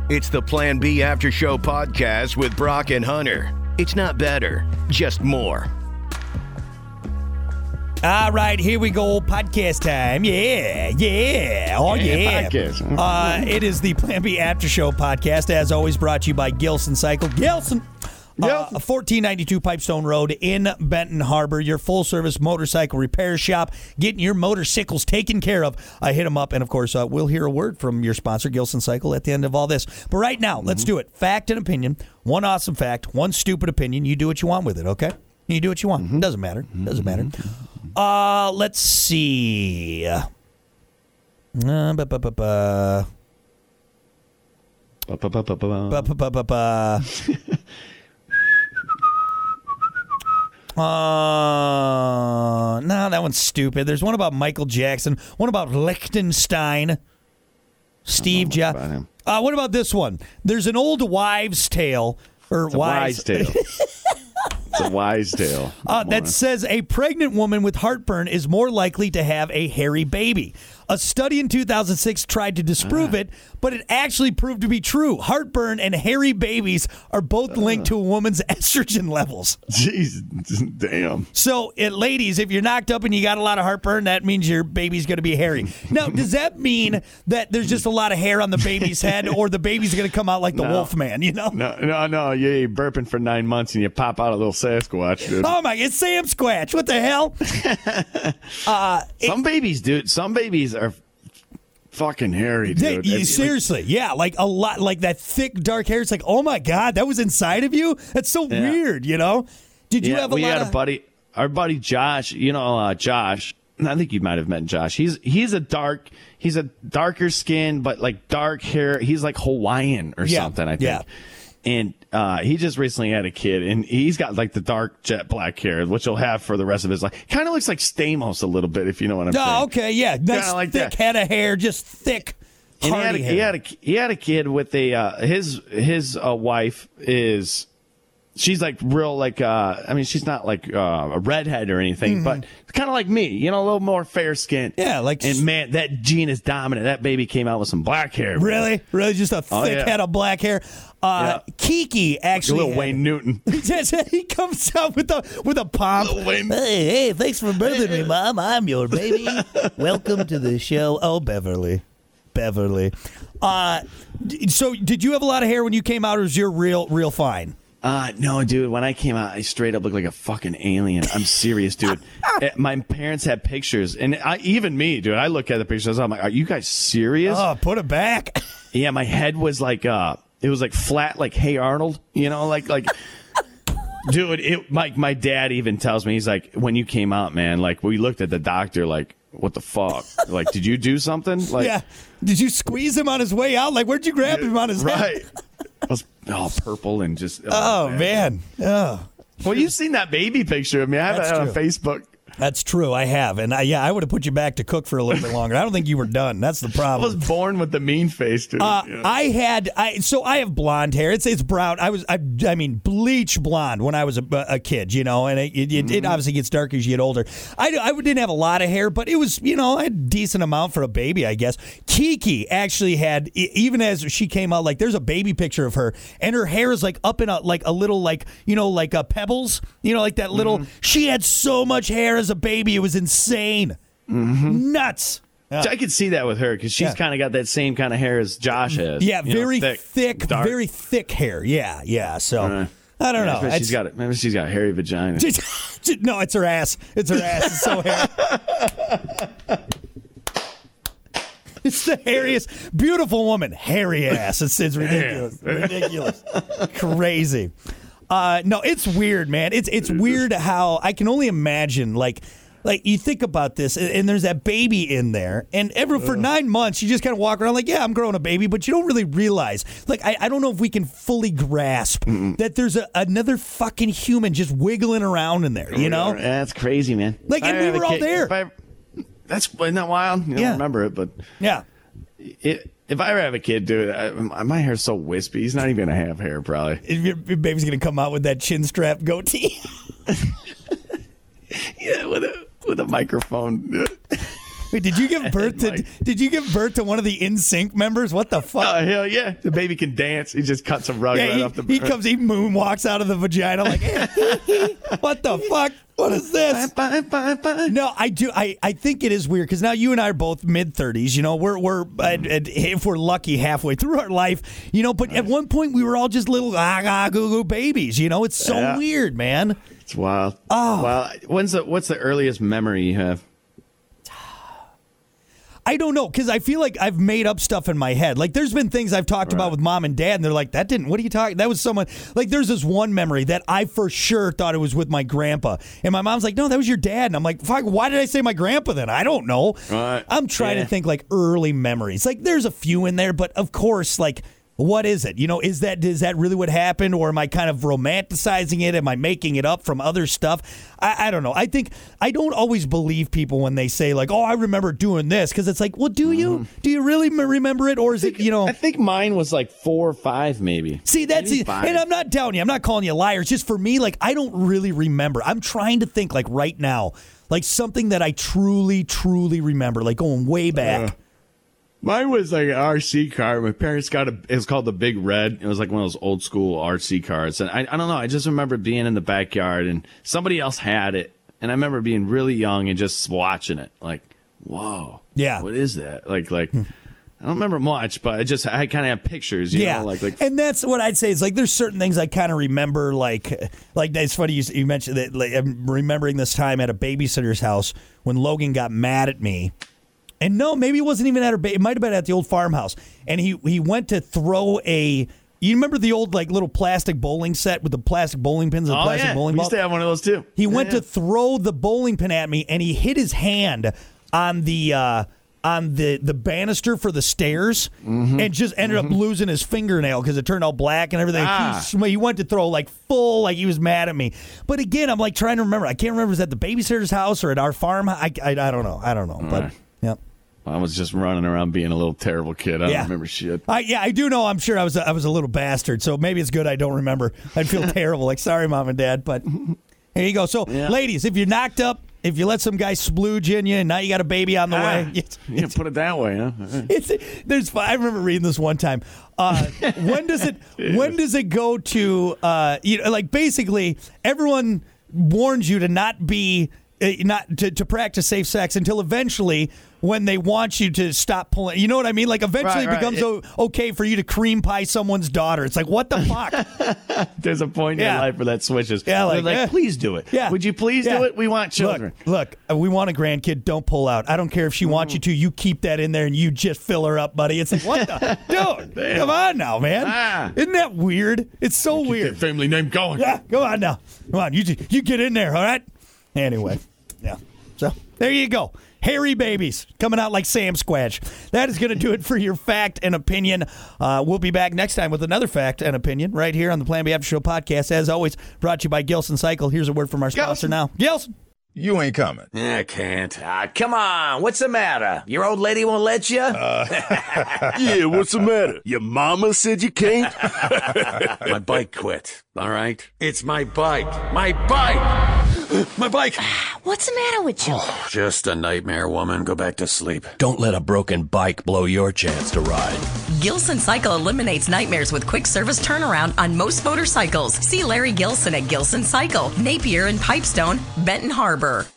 It's the Plan B After Show podcast with Brock and Hunter. It's not better, just more. All right, here we go. Podcast time. Yeah. Oh, yeah. Podcast. It is the Plan B After Show podcast, as always, brought to you by Gilson Cycle. Gilson. 1492 Pipestone Road in Benton Harbor, your full-service motorcycle repair shop, getting your motorcycles taken care of. Hit them up, and, of course, we'll hear a word from your sponsor, Gilson Cycle, at the end of all this. But right now, let's do it. Fact and opinion. One awesome fact, one stupid opinion. You do what you want with it, okay? You do what you want. Doesn't matter. Doesn't matter. Let's see. No, that one's stupid. There's one about Michael Jackson. One about Liechtenstein. Steve Jobs. What about this one? There's an old wives' tale. It's a wise tale. It's a wise tale. That says a pregnant woman with heartburn is more likely to have a hairy baby. A study in 2006 tried to disprove it, but it actually proved to be true. Heartburn and hairy babies are both linked to a woman's estrogen levels. Jeez, damn. So, ladies, if you're knocked up and you got a lot of heartburn, that means your baby's going to be hairy. Now, does that mean that there's just a lot of hair on the baby's head, or the baby's going to come out like the Wolfman, you know? No. You're burping for 9 months and you pop out a little Sasquatch, dude. Oh, my, it's Sam Squatch. What the hell? Some babies, dude. Some babies are fucking hairy, dude. Seriously, yeah, like a lot, like that thick, dark hair. It's like, oh my God, that was inside of you? That's so weird, you know? Did you have a lot We had of... a buddy, our buddy Josh, Josh, I think you might have met Josh. He's a darker skin, but like dark hair. He's like Hawaiian or something, I think. Yeah. And he just recently had a kid, and he's got like the dark jet black hair, which he'll have for the rest of his life. Kind of looks like Stamos a little bit, if you know what I'm saying. Oh, okay, yeah. Nice like thick head of hair, just thick, hardy hair. He had a kid with his wife is... She's like real, like, she's not like a redhead or anything, but kind of like me, a little more fair skin. Yeah, like. And man, that gene is dominant. That baby came out with some black hair. Really? Really? Just a thick head of black hair? Kiki actually. Like a little Wayne Newton. He comes out with a pomp. Hey, thanks for birthing me, Mom. I'm your baby. Welcome to the show. Oh, Beverly. So, did you have a lot of hair when you came out, or was your real fine? No, dude. When I came out, I straight up looked like a fucking alien. I'm serious, dude. My parents had pictures, and even me, dude. I look at the pictures. I'm like, "Are you guys serious?" Oh, put it back. Yeah, my head was like, it was like flat, like Hey Arnold. Like. Dude, my dad even tells me, he's like, when you came out, man, like we looked at the doctor, like, what the fuck? Like, did you do something? Like, yeah. Did you squeeze him on his way out? Like, where'd you grab him on his head? Right. It was all purple and just. Oh man. Oh. Well, you've seen that baby picture of me. I have it on Facebook. That's true. I have. And I would have put you back to cook for a little bit longer. I don't think you were done. That's the problem. I was born with the mean face, dude. I have blonde hair. It's brown. I bleach blonde when I was a kid, and it obviously gets darker as you get older. I didn't have a lot of hair, but it was, I had a decent amount for a baby, I guess. Kiki actually had, even as she came out, like there's a baby picture of her, and her hair is like up in a little, like pebbles, like that little, she had so much hair as a baby. It was insane. Nuts. Yeah. I could see that with her because she's kind of got that same kind of hair as Josh has. Yeah, very thick, very thick hair. Yeah. So I don't know. Maybe she's got a hairy vagina. No, it's her ass. It's so hairy. It's the hairiest, beautiful woman. Hairy ass. It's ridiculous. Ridiculous. Crazy. No, it's weird, man. It's weird how I can only imagine, like you think about this, and there's that baby in there, and for 9 months you just kind of walk around like, yeah, I'm growing a baby, but you don't really realize. Like, I don't know if we can fully grasp that there's another fucking human just wiggling around in there. That's crazy, man. Like, and we were all there. Isn't that wild? I don't remember it, but yeah. If I ever have a kid, dude, my hair's so wispy. He's not even going to have hair, probably. Your baby's going to come out with that chin strap goatee. Yeah, with a microphone. Wait, did you give birth to one of the NSYNC members? What the fuck? Oh, hell yeah. The baby can dance. He just cuts a rug right off the He moonwalks out of the vagina like, what the fuck? What is this? Bye. No, I do. I think it is weird because now you and I are both mid-30s. You know, we're if we're lucky halfway through our life. You know, but at one point we were all just little goo babies. You know, it's so weird, man. It's wild. Oh, well, what's the earliest memory you have? I don't know, because I feel like I've made up stuff in my head. Like, there's been things I've talked about with mom and dad, and they're like, what are you talking? That was someone, like, there's this one memory that I for sure thought it was with my grandpa. And my mom's like, no, that was your dad. And I'm like, fuck, why did I say my grandpa then? I don't know. Right. I'm trying to think, like, early memories. Like, there's a few in there, but of course, like, what is it? You know, is that really what happened, or am I kind of romanticizing it? Am I making it up from other stuff? I don't know. I think I don't always believe people when they say like, "Oh, I remember doing this," because it's like, well, do you? Do you really remember it, or is it? You know, I think mine was like 4 or 5, maybe. See, that's it. And I'm not doubting you. I'm not calling you a liar. It's just for me, like, I don't really remember. I'm trying to think like right now, like something that I truly, truly remember, like going way back. Mine was like an RC car. My parents got it was called the Big Red. It was like one of those old school RC cars. And I don't know. I just remember being in the backyard and somebody else had it. And I remember being really young and just watching it. Like, whoa. Yeah. What is that? Like, I don't remember much, but I kind of have pictures, you know, like. And that's what I'd say is like, there's certain things I kind of remember, like it's funny you mentioned that. Like, I'm remembering this time at a babysitter's house when Logan got mad at me. And no, maybe it wasn't even at her. It might have been at the old farmhouse. And he went to throw a. You remember the old like little plastic bowling set with the plastic bowling pins and plastic bowling balls? We used to have one of those too. He went to throw the bowling pin at me, and he hit his hand on the banister for the stairs, and just ended up losing his fingernail because it turned all black and everything. He went to throw like full, like he was mad at me. But again, I'm like trying to remember. I can't remember if it was at the babysitter's house or at our farm. I don't know. I don't know. But. Right. Yeah. I was just running around being a little terrible kid. I don't remember shit. I do know. I'm sure I was a little bastard. So maybe it's good I don't remember. I'd feel terrible. Like, sorry, mom and dad. But here you go. So, ladies, if you're knocked up, if you let some guy splooge in you, and now you got a baby on the way. You put it that way, huh? I remember reading this one time. When does it go to? Like basically, everyone warns you to not be. Not to practice safe sex until eventually when they want you to stop pulling. You know what I mean? Like eventually it becomes okay for you to cream pie someone's daughter. It's like, what the fuck? There's a point in your life where that switches. Yeah, like please do it. Yeah. Would you please do it? We want children. Look, we want a grandkid. Don't pull out. I don't care if she wants you to. You keep that in there and you just fill her up, buddy. It's like, what the? Dude, come on now, man. Isn't that weird? It's so weird. Keep that family name going. Yeah, come on now. Come on. You get in there, all right? Anyway, so there you go. Hairy babies coming out like Sam Squatch. That is going to do it for your fact and opinion. We'll be back next time with another fact and opinion right here on the Plan B After Show podcast. As always, brought to you by Gilson Cycle. Here's a word from our sponsor now. Gilson. You ain't coming. I can't. Come on. What's the matter? Your old lady won't let you? Yeah, what's the matter? Your mama said you can't? My bike quit, all right? It's my bike. My bike! My bike! What's the matter with you? Oh, just a nightmare, woman. Go back to sleep. Don't let a broken bike blow your chance to ride. Gilson Cycle eliminates nightmares with quick service turnaround on most motorcycles. See Larry Gilson at Gilson Cycle, Napier and Pipestone, Benton Harbor.